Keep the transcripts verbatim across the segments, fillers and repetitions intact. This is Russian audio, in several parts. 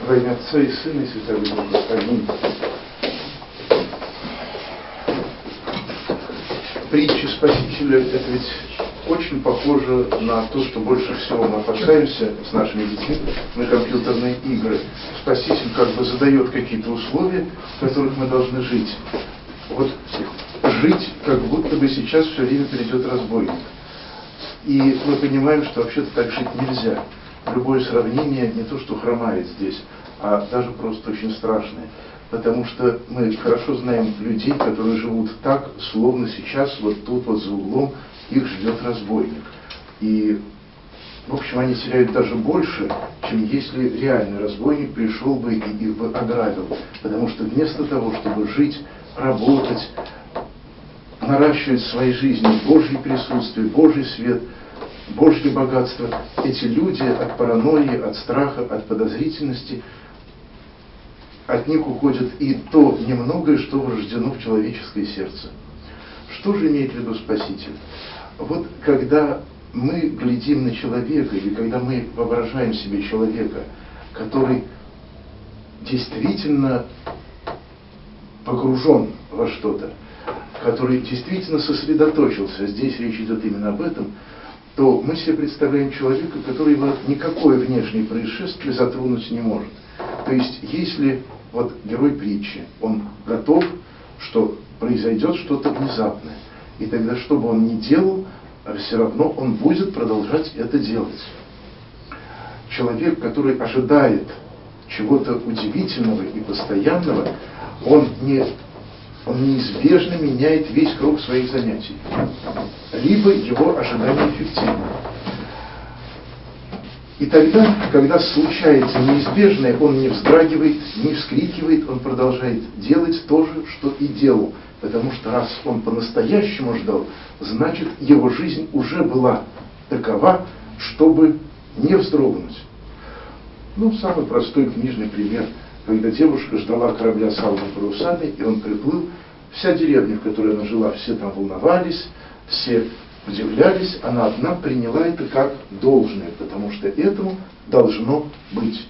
Во имя Отца и Сына и Святого Духа. Аминь. Притча Спасителя — это ведь очень похоже на то, что больше всего мы опасаемся с нашими детьми на компьютерные игры. Спаситель как бы задает какие-то условия, в которых мы должны жить. Вот жить, как будто бы сейчас все время придет разбойник. И мы понимаем, что вообще-то так жить нельзя. Любое сравнение не то, что хромает здесь, а даже просто очень страшное. Потому что мы хорошо знаем людей, которые живут так, словно сейчас вот тут вот за углом их ждет разбойник. И, в общем, они теряют даже больше, чем если реальный разбойник пришел бы и их бы ограбил. Потому что вместо того, чтобы жить, работать, наращивать в своей жизни Божье присутствие, Божий свет, Божье богатство, эти люди от паранойи, от страха, от подозрительности, от них уходит и то немногое, что врождено в человеческое сердце. Что же имеет в виду Спаситель? Вот когда мы глядим на человека, или когда мы воображаем себе человека, который действительно погружен во что-то, который действительно сосредоточился, здесь речь идет именно об этом, то мы себе представляем человека, которого никакое внешнее происшествие затронуть не может. То есть, если вот герой притчи, он готов, что произойдет что-то внезапное, и тогда, что бы он ни делал, все равно он будет продолжать это делать. Человек, который ожидает чего-то удивительного и постоянного, он не... он неизбежно меняет весь круг своих занятий. Либо его ожидание эффективно. И тогда, когда случается неизбежное, он не вздрагивает, не вскрикивает, он продолжает делать то же, что и делал. Потому что раз он по-настоящему ждал, значит, его жизнь уже была такова, чтобы не вздрогнуть. Ну, самый простой книжный пример. Когда девушка ждала корабля с алыми парусами, и он приплыл, вся деревня, в которой она жила, все там волновались, все удивлялись, она одна приняла это как должное, потому что этому должно быть.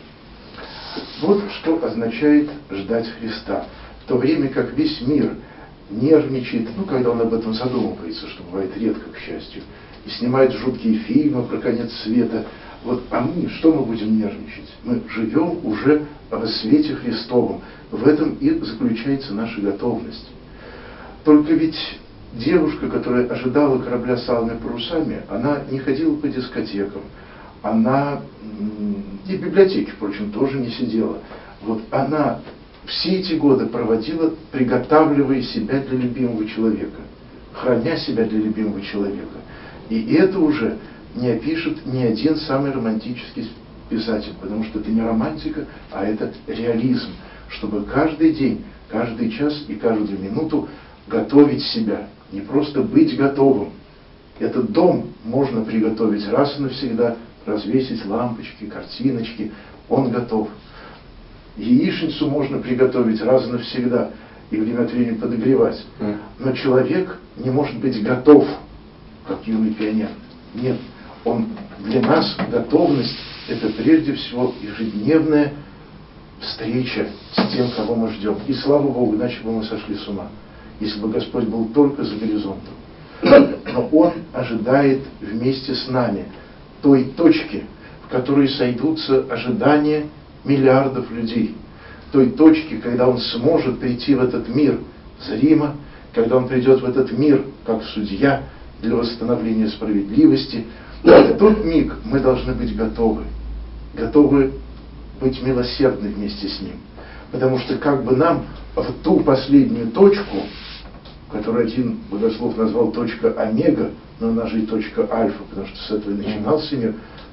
Вот что означает ждать Христа. В то время как весь мир нервничает, ну, когда он об этом задумывается, что бывает редко, к счастью, и снимает жуткие фильмы про конец света, вот, а мы, что мы будем нервничать? Мы живем уже во свете Христовом. В этом и заключается наша готовность. Только ведь девушка, которая ожидала корабля с алыми парусами, она не ходила по дискотекам. Она и в библиотеке, впрочем, тоже не сидела. Вот она все эти годы проводила, приготавливая себя для любимого человека, храня себя для любимого человека. И это уже не опишет ни один самый романтический писатель, потому что это не романтика, а это реализм, чтобы каждый день, каждый час и каждую минуту готовить себя, не просто быть готовым. Этот дом можно приготовить раз и навсегда, развесить лампочки, картиночки, он готов. Яичницу можно приготовить раз и навсегда и время от времени подогревать. Но человек не может быть готов, как юный пионер. Нет. Он, для нас готовность — это прежде всего ежедневная встреча с тем, кого мы ждем. И слава Богу, иначе бы мы сошли с ума, если бы Господь был только за горизонтом. Но Он ожидает вместе с нами той точки, в которой сойдутся ожидания миллиардов людей. Той точки, когда Он сможет прийти в этот мир зримо, когда Он придет в этот мир как судья для восстановления справедливости. В тот миг мы должны быть готовы, готовы быть милосердны вместе с Ним. Потому что как бы нам в ту последнюю точку, которую один богослов назвал точка омега, но она же и точка альфа, потому что с этого и начинался мир,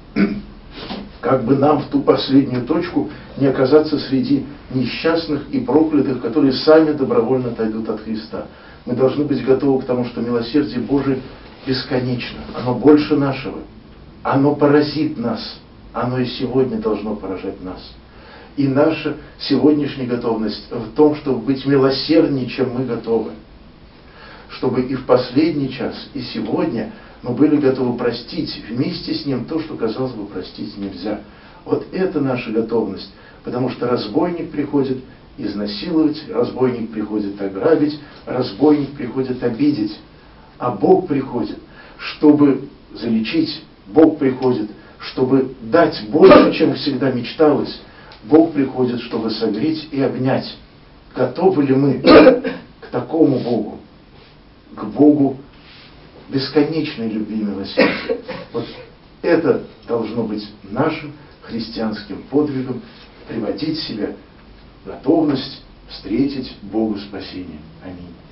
как бы нам в ту последнюю точку не оказаться среди несчастных и проклятых, которые сами добровольно отойдут от Христа. Мы должны быть готовы к тому, что милосердие Божие бесконечно, оно больше нашего, оно поразит нас, оно и сегодня должно поражать нас. И наша сегодняшняя готовность в том, чтобы быть милосерднее, чем мы готовы. Чтобы и в последний час, и сегодня мы были готовы простить вместе с Ним то, что, казалось бы, простить нельзя. Вот это наша готовность, Потому что разбойник приходит изнасиловать, разбойник приходит ограбить, разбойник приходит обидеть. А Бог приходит, чтобы залечить, Бог приходит, чтобы дать больше, чем всегда мечталось. Бог приходит, чтобы согреть и обнять. Готовы ли мы к такому Богу? К Богу бесконечной любви и милосердия. Вот это должно быть нашим христианским подвигом, приводить себя в готовность встретить Богу спасение. Аминь.